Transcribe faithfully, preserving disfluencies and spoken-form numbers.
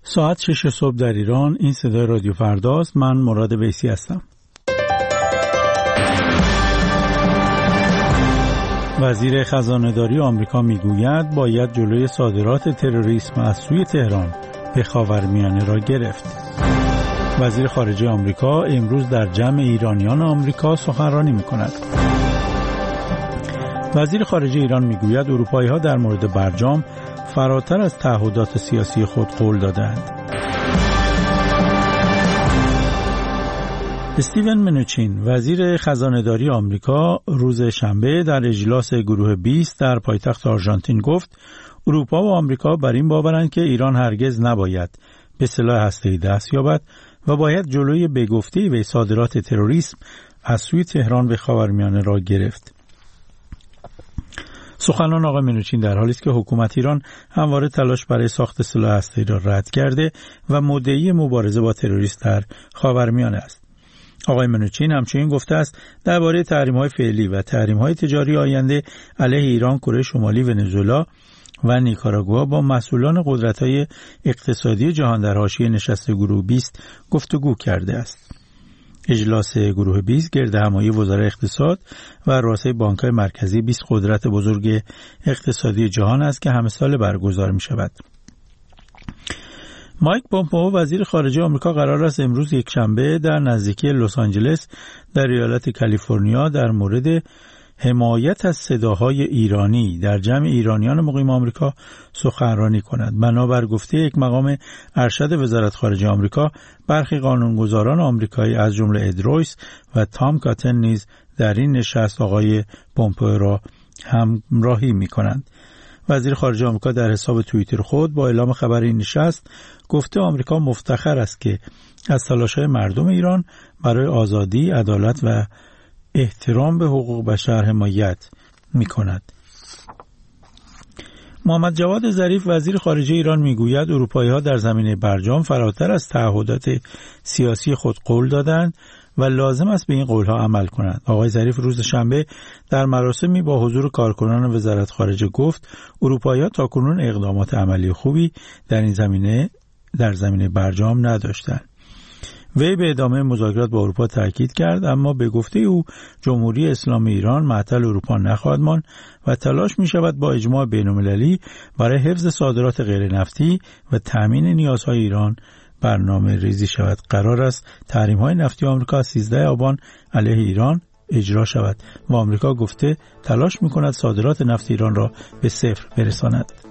ساعت شش صبح در ایران. این صدای رادیو فرداست. من مراد ویسی هستم. وزیر خزانه‌داری آمریکا میگوید باید جلوی صادرات تروریسم از سوی تهران به خاورمیانه را گرفت. وزیر خارجه آمریکا امروز در جمع ایرانیان آمریکا سخنرانی می‌کند. وزیر خارجه ایران میگوید اروپایی‌ها در مورد برجام فراتر از تعهدات سیاسی خود قول دادند. استیون منوچین وزیر خزانه‌داری آمریکا روز شنبه در اجلاس گروه بیست در پایتخت آرژانتین گفت اروپا و آمریکا بر این باورند که ایران هرگز نباید به سلاح هسته‌ای دست یابد و باید جلوی بگفته‌ای به صادرات تروریسم از سوی تهران به خاورمیانه را گرفت. سخنان آقای منوچین در حالی است که حکومت ایران همواره تلاش برای ساخت سلاح هسته‌ای را رد کرده و مدعی مبارزه با تروریسم در خاورمیانه است. آقای منوچین همچنین گفته است درباره تحریم‌های فعلی و تحریم‌های تجاری آینده علیه ایران، کره شمالی، ونزوئلا و نیکاراگوآ با مسئولان قدرت‌های اقتصادی جهان در حاشیه نشست گروه بیست گفتگو کرده است. اجلاس گروه بیست گرد همایی وزرای اقتصاد و رؤسای بانک‌های مرکزی بیست قدرت بزرگ اقتصادی جهان است که همه ساله برگزار می‌شود. مایک پومپئو وزیر خارجه آمریکا قرار است امروز یک شنبه در نزدیکی لس آنجلس در ایالت کالیفرنیا در مورد حمایت از صداهای ایرانی در جمع ایرانیان مقیم آمریکا سخنرانی کند. بنابر گفته یک مقام ارشد وزارت خارجه آمریکا، برخی قانونگذاران آمریکایی از جمله اد رویس و تام کاتن نیز در این نشست آقای پومپئو را همراهی می‌کنند. وزیر خارجه آمریکا در حساب توییتر خود با اعلام خبر این نشست گفته آمریکا مفتخر است که از تلاش‌های مردم ایران برای آزادی، عدالت و احترام به حقوق بشر حمایت می‌کند. محمد جواد ظریف وزیر خارجه ایران میگوید اروپایی‌ها در زمینه برجام فراتر از تعهدات سیاسی خود قول دادند و لازم است به این قولها عمل کنند. آقای ظریف روز شنبه در مراسمی با حضور کارکنان وزارت خارجه گفت اروپایی‌ها تاکنون اقدامات عملی خوبی در این زمینه در زمینه برجام نداشتند. وی به ادامه مذاکرات با اروپا تاکید کرد، اما به گفته او جمهوری اسلامی ایران معطل اروپا نخواهد ماند و تلاش می شود با اجماع بین‌المللی برای حفظ صادرات غیر نفتی و تامین نیازهای ایران برنامه ریزی شود. قرار است تحریم‌های نفتی آمریکا از سیزده آبان علیه ایران اجرا شود و آمریکا گفته تلاش می‌کند صادرات نفت ایران را به صفر برساند.